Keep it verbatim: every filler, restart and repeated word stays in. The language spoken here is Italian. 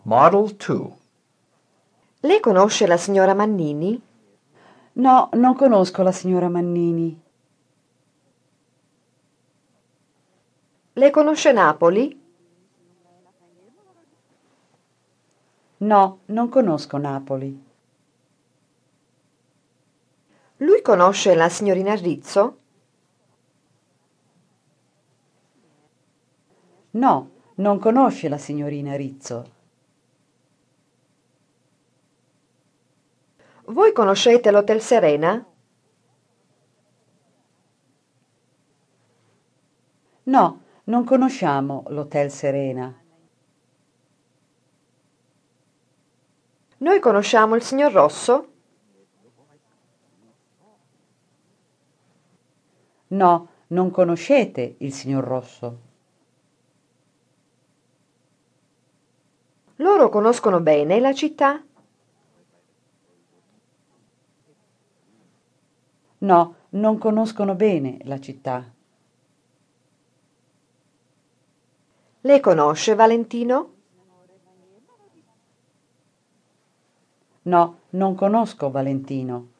Model two. Lei conosce la signora Mannini? No, non conosco la signora Mannini. Lei conosce Napoli? No, non conosco Napoli. Lui conosce la signorina Rizzo? No, non conosce la signorina Rizzo. Voi conoscete l'Hotel Serena? No, non conosciamo l'Hotel Serena. Noi conosciamo il signor Rosso? No, non conoscete il signor Rosso. Loro conoscono bene la città? No, non conoscono bene la città. Lei conosce Valentino? No, non conosco Valentino.